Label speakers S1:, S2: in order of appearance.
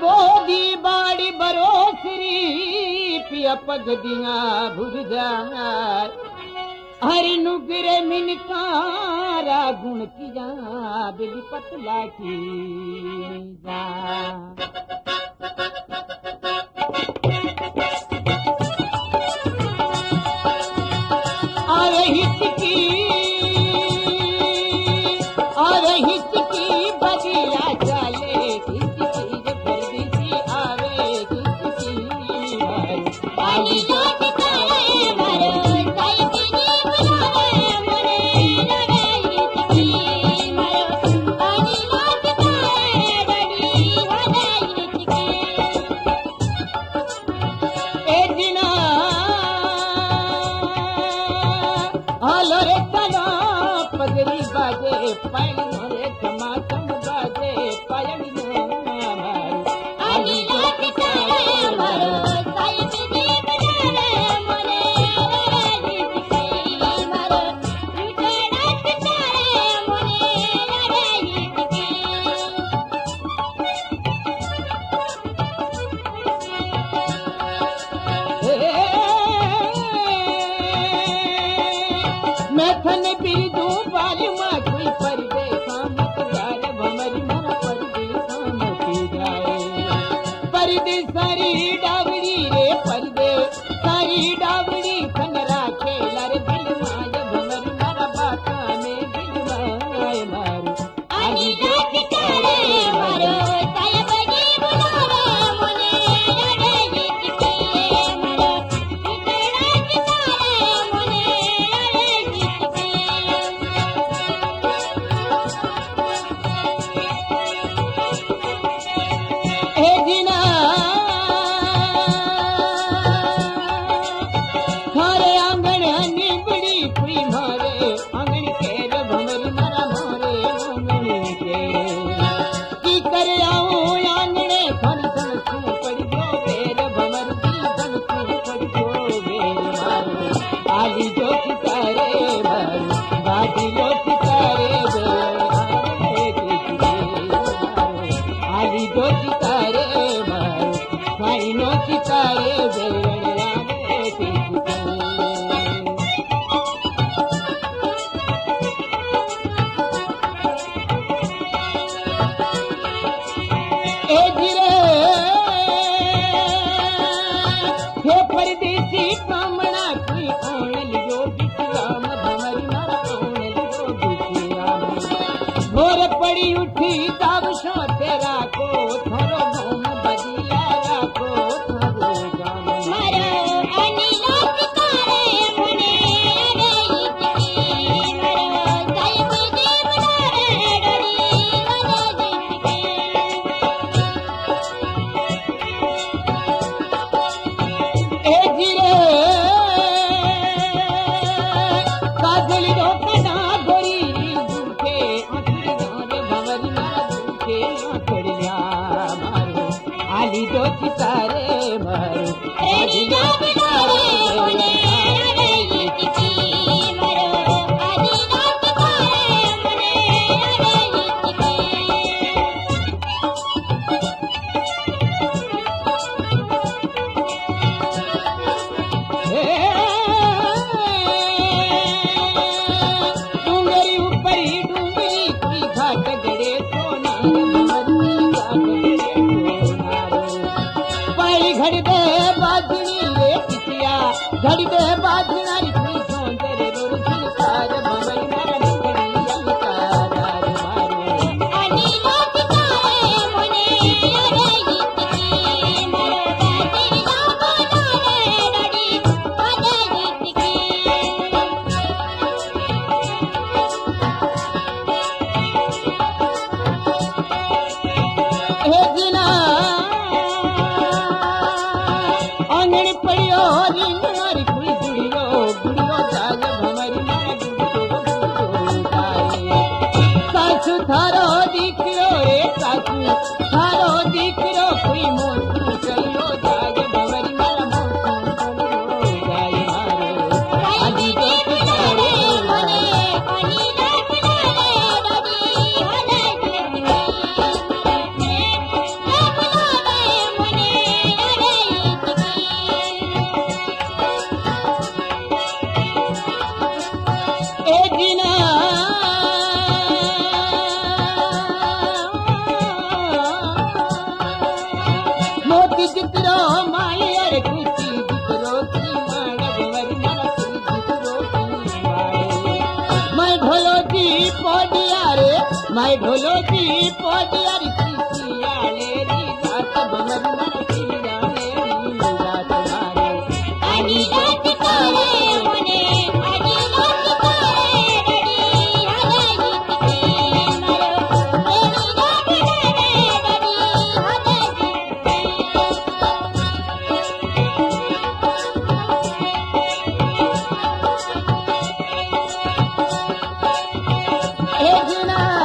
S1: बोधी बाड़ी बरोसरी पिया पग दिया भुज जाए हर नुगरे मिनकारा गुण की जा बिल पतला की जा अरे हिचकी बदिया चले हिचकी जब परदेसी आवे हिचकी आली जोत करे मरो साईं जी बुलावे मरे रे हिचकी मरो आली जोत करे डडी होले हिचकी ए दिना आलो रे चलो पगड़ी बाजे पायल मोरे चमाचम बाजे पायल आली जोत करे मरो साईं जी बुलावे मरे रे हिचकी मरो जोत करे मरे रे हिचकी मैं थन बिरदू बालमा कोई परदेसा मत जाए भमरी मरा परदेसा मत जाए परदेसारी डावड़ी रे परदेसारी डावड़ी थन राखे लर दिल माय भमरी मरा बाता में दिल माय मारो आली जोत करे मारो साईं जी बुलावे मने रे हिचकी मारो जोत करे मने रे हिचकी ए दिना थारे आंगण निबड़ी कुई मारे आंगण केर भमरी मरा मारे आंगण के की कर आऊं आंगणे थन थन सू पड़ी गो बेर भमर दी थन सू पड़ी गो बेर मारो आली जोत करे मारो बाजी जोत करे बेर आली जोत करे मारो साईं जोत करे बेर ए जिरे हे परदेसी कामना कोई आनल जो बिसराम भमरी मरा आनल जो बिसराम भोर पड़ी उठी दावशो तेरा को थरो घूम बदिया राखो थरो जाम मारो आनी जोत करे मने रे हिचकी मारो साईं जी बुलावे डोरी होले हिचकी ए जिरे काजली दो कना गोरी दुखे आखड़ी गाने भंवरी मारा दुखे आखड़िया मारो आली जोत करे मारो आली जोत करे मने रे हिचकी मारो आली जोत करे मने रे हिचकी डूंगरी ऊपरी डूंगरी की घाट गड़े सोना भमरी घाट गड़े सोना पाई घड़ दे बाजनी रे पिसिया घड़ दे बाजना री कोई सौंदर्य रोर झलकार भमरी मरा निकड़ी अलकार मारो आली जोत करे मने रे हिचकी मारो बाजी ना बुलावे डडी होले हिचकी हे जिना आंगण पड़ियो रिंगणारी कुई जुड़ी गिना मोती जितरो माई अरे खुशी जितरो की मानव वरना जितरो की माई मैं ढोलो जी पोडिया रे मैं ढोलो जी पोडिया रे किसिया ले री जात बमरना किया ले री जात मारे
S2: आजी रात करे मने आजी रात करे डडी हदाई के मरो तेरी रात करे डडी हदाई
S1: ए गुना